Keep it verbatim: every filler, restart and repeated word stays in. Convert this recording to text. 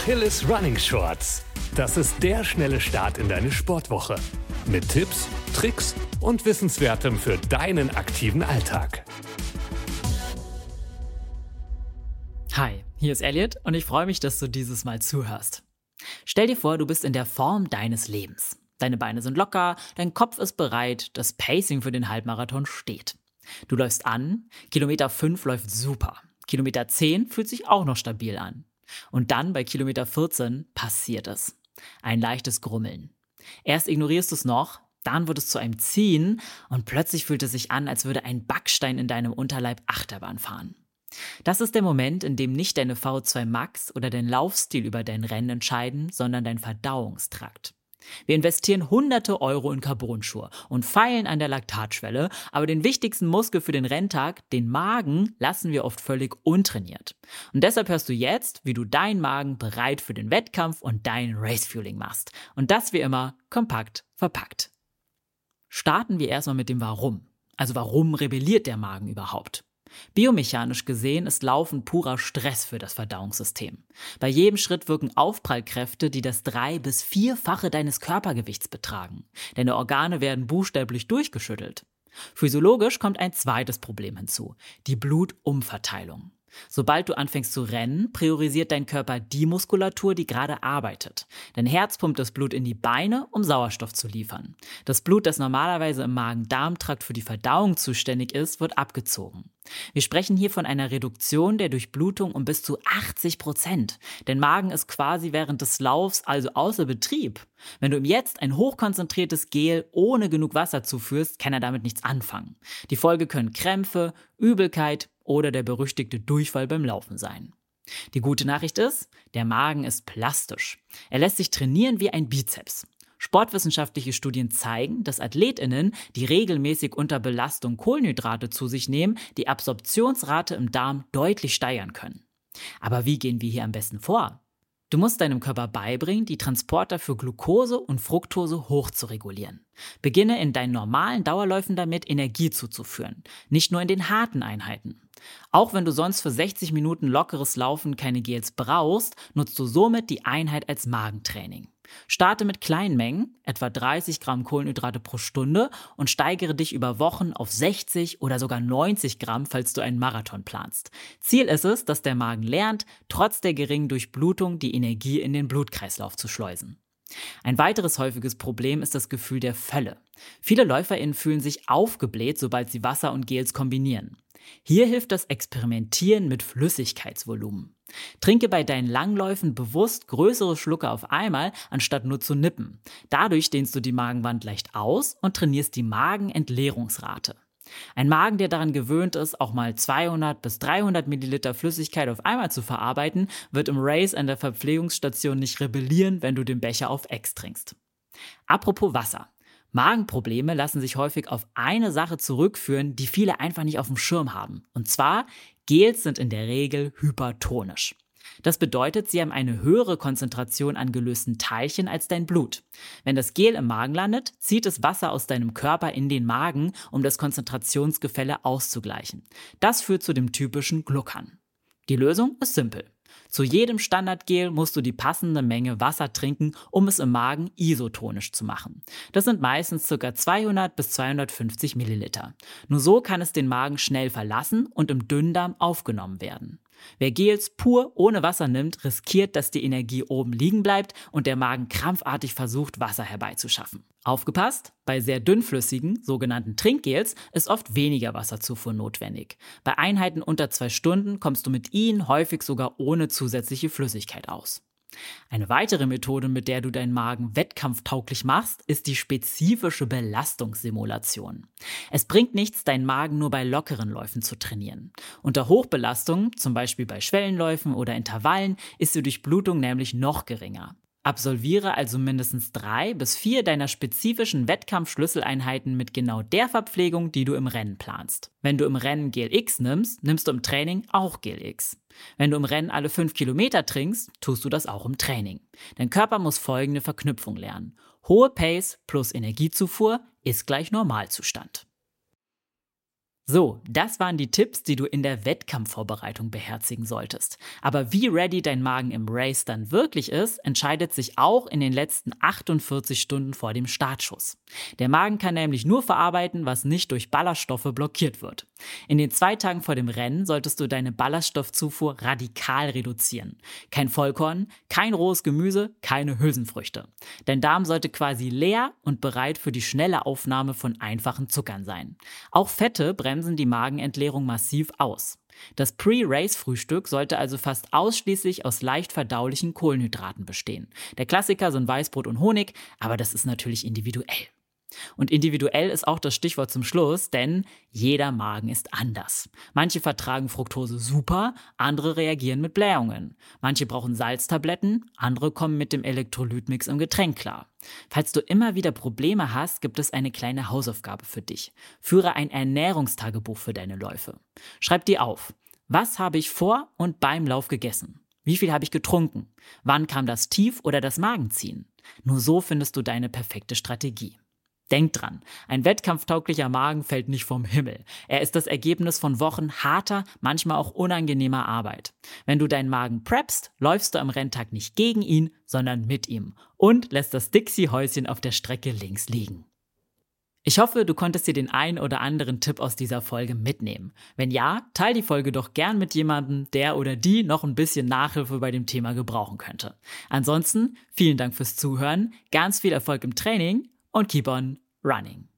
Achilles Running Shorts. Das ist der schnelle Start in deine Sportwoche. Mit Tipps, Tricks und Wissenswertem für deinen aktiven Alltag. Hi, hier ist Elliot und ich freue mich, dass du dieses Mal zuhörst. Stell dir vor, du bist in der Form deines Lebens. Deine Beine sind locker, dein Kopf ist bereit, das Pacing für den Halbmarathon steht. Du läufst an, Kilometer fünf läuft super. Kilometer zehn fühlt sich auch noch stabil an. Und dann bei Kilometer vierzehn passiert es. Ein leichtes Grummeln. Erst ignorierst du es noch, dann wird es zu einem Ziehen und plötzlich fühlt es sich an, als würde ein Backstein in deinem Unterleib Achterbahn fahren. Das ist der Moment, in dem nicht deine V zwei Max oder dein Laufstil über dein Rennen entscheiden, sondern dein Verdauungstrakt. Wir investieren hunderte Euro in Carbonschuhe und feilen an der Laktatschwelle, aber den wichtigsten Muskel für den Renntag, den Magen, lassen wir oft völlig untrainiert. Und deshalb hörst du jetzt, wie du deinen Magen bereit für den Wettkampf und dein Racefueling machst. Und das wie immer kompakt verpackt. Starten wir erstmal mit dem Warum. Also warum rebelliert der Magen überhaupt? Biomechanisch gesehen ist Laufen purer Stress für das Verdauungssystem. Bei jedem Schritt wirken Aufprallkräfte, die das drei- bis vierfache deines Körpergewichts betragen. Deine Organe werden buchstäblich durchgeschüttelt. Physiologisch kommt ein zweites Problem hinzu, die Blutumverteilung. Sobald du anfängst zu rennen, priorisiert dein Körper die Muskulatur, die gerade arbeitet. Dein Herz pumpt das Blut in die Beine, um Sauerstoff zu liefern. Das Blut, das normalerweise im Magen-Darm-Trakt für die Verdauung zuständig ist, wird abgezogen. Wir sprechen hier von einer Reduktion der Durchblutung um bis zu achtzig Prozent. Dein Magen ist quasi während des Laufs also außer Betrieb. Wenn du ihm jetzt ein hochkonzentriertes Gel ohne genug Wasser zuführst, kann er damit nichts anfangen. Die Folge können Krämpfe, Übelkeit oder der berüchtigte Durchfall beim Laufen sein. Die gute Nachricht ist, der Magen ist plastisch. Er lässt sich trainieren wie ein Bizeps. Sportwissenschaftliche Studien zeigen, dass AthletInnen, die regelmäßig unter Belastung Kohlenhydrate zu sich nehmen, die Absorptionsrate im Darm deutlich steigern können. Aber wie gehen wir hier am besten vor? Du musst deinem Körper beibringen, die Transporter für Glucose und Fructose hoch zu regulieren. Beginne in deinen normalen Dauerläufen damit, Energie zuzuführen, nicht nur in den harten Einheiten. Auch wenn du sonst für sechzig Minuten lockeres Laufen keine Gels brauchst, nutzt du somit die Einheit als Magentraining. Starte mit kleinen Mengen, etwa dreißig Gramm Kohlenhydrate pro Stunde und steigere dich über Wochen auf sechzig oder sogar neunzig Gramm, falls du einen Marathon planst. Ziel ist es, dass der Magen lernt, trotz der geringen Durchblutung die Energie in den Blutkreislauf zu schleusen. Ein weiteres häufiges Problem ist das Gefühl der Völle. Viele LäuferInnen fühlen sich aufgebläht, sobald sie Wasser und Gels kombinieren. Hier hilft das Experimentieren mit Flüssigkeitsvolumen. Trinke bei deinen Langläufen bewusst größere Schlucke auf einmal, anstatt nur zu nippen. Dadurch dehnst du die Magenwand leicht aus und trainierst die Magenentleerungsrate. Ein Magen, der daran gewöhnt ist, auch mal zweihundert bis dreihundert Milliliter Flüssigkeit auf einmal zu verarbeiten, wird im Race an der Verpflegungsstation nicht rebellieren, wenn du den Becher auf Ex trinkst. Apropos Wasser. Magenprobleme lassen sich häufig auf eine Sache zurückführen, die viele einfach nicht auf dem Schirm haben. Und zwar, Gels sind in der Regel hypertonisch. Das bedeutet, sie haben eine höhere Konzentration an gelösten Teilchen als dein Blut. Wenn das Gel im Magen landet, zieht es Wasser aus deinem Körper in den Magen, um das Konzentrationsgefälle auszugleichen. Das führt zu dem typischen Gluckern. Die Lösung ist simpel. Zu jedem Standardgel musst du die passende Menge Wasser trinken, um es im Magen isotonisch zu machen. Das sind meistens ca. zweihundert bis zweihundertfünfzig Milliliter. Nur so kann es den Magen schnell verlassen und im Dünndarm aufgenommen werden. Wer Gels pur ohne Wasser nimmt, riskiert, dass die Energie oben liegen bleibt und der Magen krampfartig versucht, Wasser herbeizuschaffen. Aufgepasst! Bei sehr dünnflüssigen, sogenannten Trinkgels, ist oft weniger Wasserzufuhr notwendig. Bei Einheiten unter zwei Stunden kommst du mit ihnen häufig sogar ohne zusätzliche Flüssigkeit aus. Eine weitere Methode, mit der du deinen Magen wettkampftauglich machst, ist die spezifische Belastungssimulation. Es bringt nichts, deinen Magen nur bei lockeren Läufen zu trainieren. Unter Hochbelastung, zum Beispiel bei Schwellenläufen oder Intervallen, ist die Durchblutung nämlich noch geringer. Absolviere also mindestens drei bis vier deiner spezifischen Wettkampf-Schlüsseleinheiten mit genau der Verpflegung, die du im Rennen planst. Wenn du im Rennen Gel X nimmst, nimmst du im Training auch Gel X. Wenn du im Rennen alle fünf Kilometer trinkst, tust du das auch im Training. Dein Körper muss folgende Verknüpfung lernen. Hohe Pace plus Energiezufuhr ist gleich Normalzustand. So, das waren die Tipps, die du in der Wettkampfvorbereitung beherzigen solltest. Aber wie ready dein Magen im Race dann wirklich ist, entscheidet sich auch in den letzten achtundvierzig Stunden vor dem Startschuss. Der Magen kann nämlich nur verarbeiten, was nicht durch Ballaststoffe blockiert wird. In den zwei Tagen vor dem Rennen solltest du deine Ballaststoffzufuhr radikal reduzieren. Kein Vollkorn, kein rohes Gemüse, keine Hülsenfrüchte. Dein Darm sollte quasi leer und bereit für die schnelle Aufnahme von einfachen Zuckern sein. Auch Fette bremsen die Magenentleerung massiv aus. Das Pre-Race-Frühstück sollte also fast ausschließlich aus leicht verdaulichen Kohlenhydraten bestehen. Der Klassiker sind Weißbrot und Honig, aber das ist natürlich individuell. Und individuell ist auch das Stichwort zum Schluss, denn jeder Magen ist anders. Manche vertragen Fructose super, andere reagieren mit Blähungen. Manche brauchen Salztabletten, andere kommen mit dem Elektrolytmix im Getränk klar. Falls du immer wieder Probleme hast, gibt es eine kleine Hausaufgabe für dich. Führe ein Ernährungstagebuch für deine Läufe. Schreib dir auf, was habe ich vor und beim Lauf gegessen? Wie viel habe ich getrunken? Wann kam das Tief oder das Magenziehen? Nur so findest du deine perfekte Strategie. Denk dran, ein wettkampftauglicher Magen fällt nicht vom Himmel. Er ist das Ergebnis von Wochen harter, manchmal auch unangenehmer Arbeit. Wenn du deinen Magen preppst, läufst du am Renntag nicht gegen ihn, sondern mit ihm und lässt das Dixie-Häuschen auf der Strecke links liegen. Ich hoffe, du konntest dir den ein oder anderen Tipp aus dieser Folge mitnehmen. Wenn ja, teil die Folge doch gern mit jemandem, der oder die noch ein bisschen Nachhilfe bei dem Thema gebrauchen könnte. Ansonsten, vielen Dank fürs Zuhören, ganz viel Erfolg im Training und keep on running.